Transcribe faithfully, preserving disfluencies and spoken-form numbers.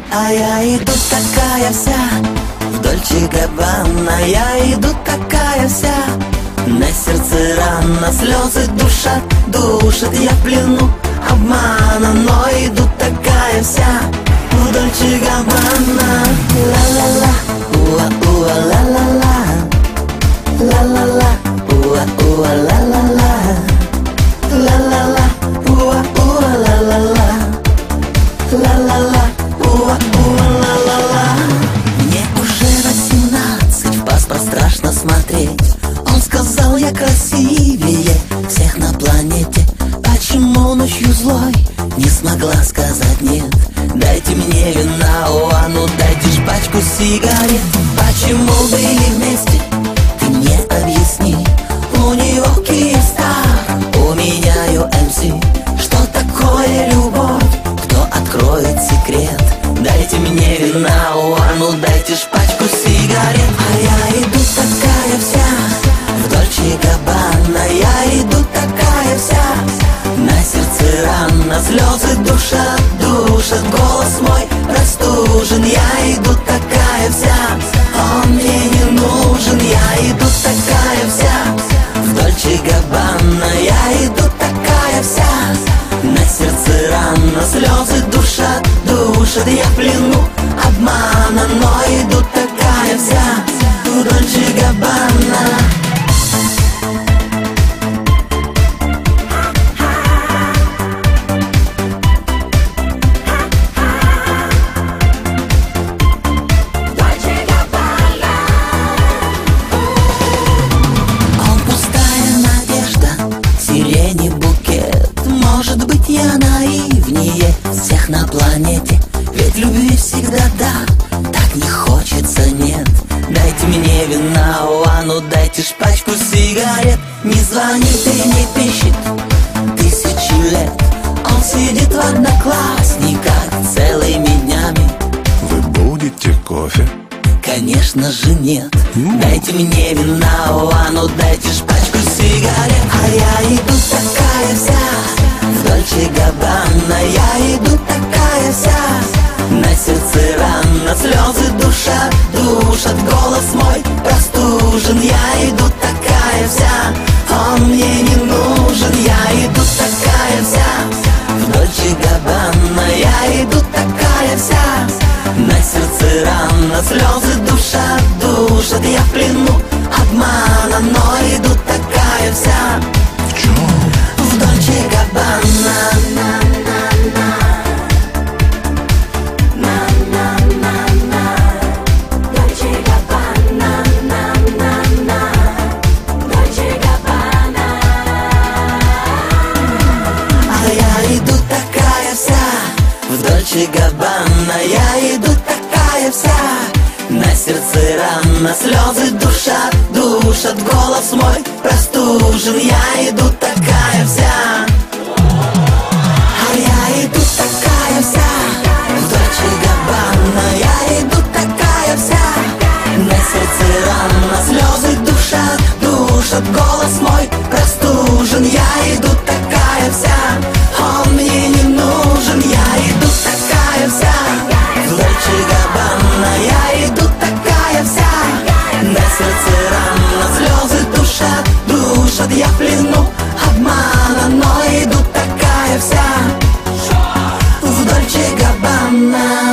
А я иду такая вся в Дольче Габбана. Я иду такая вся, на сердце рана, слезы душат, душат. Я в плену обмана, но иду такая вся в Дольче Габбана. Ла-ла-ла, уа-уа, ла-ла-ла, ла-ла-ла, уа-уа, ла-ла-ла, ла-ла-ла, уа-уа, ла-ла-ла, ла-ла-ла, уа-уа, ла-ла-ла. Мне уже восемнадцать, в паспорт страшно смотреть. Он сказал, я красивее всех на планете. Почему ночью злой не смогла сказать нет? Дайте мне вина, а ну дайте ж пачку сигарет. Почему были вместе, ты мне объясни. У него Киевстар, у меня ю эм си. Что такое любовь, кто откроет секрет? Дайте мне вина, а ну дайте ж пачку сигарет. А я иду такая вся в Дольче Габбана. Я иду такая вся, на сердце рана, слезы душат, душат. Голос мой простужен. Я иду такая вся, он мне не нужен. Я иду такая вся в Дольче Габбана. Я иду такая вся, на сердце рана, слезы душат, душат. Я в плену обмана, но иду такая вся в Дольче Габбана. Я наивнее всех на планете, ведь любви всегда да, так не хочется нет. Дайте мне вина, а ну дайте ж пачку сигарет. Не звонит и не пишет тысячи лет. Он сидит в одноклассниках целыми днями. Вы будете кофе? Конечно же нет. Дайте мне вина, а ну дайте ж пачку сигарет. А я иду такая вся в Дольче Габбана. Я иду такая вся, на сердце рана, слезы душат, душат. Голос мой простужен. Я иду такая вся, он мне не нужен. Я иду такая вся в Дольче Габбана. Я иду такая вся, на сердце рана, слезы душат, душат. Я в плену обмана, но иду такая вся в чем? В Дольче Габбана. Дольче Габбана. Я иду такая вся, на сердце рана, слезы душат, душат. Голос мой простужен. Я иду такая вся, а я иду такая вся в Дольче Габбана. Я иду такая вся, на сердце рана, слезы душат, душат. Голос мой простужен. Я иду такая вся, он мне не нужен. Я иду такая вся в Дольче Габбана. Я иду такая вся, на сердце рана, слезы душат, душат. Я в плену обмана, но иду такая вся в Дольче Габбана.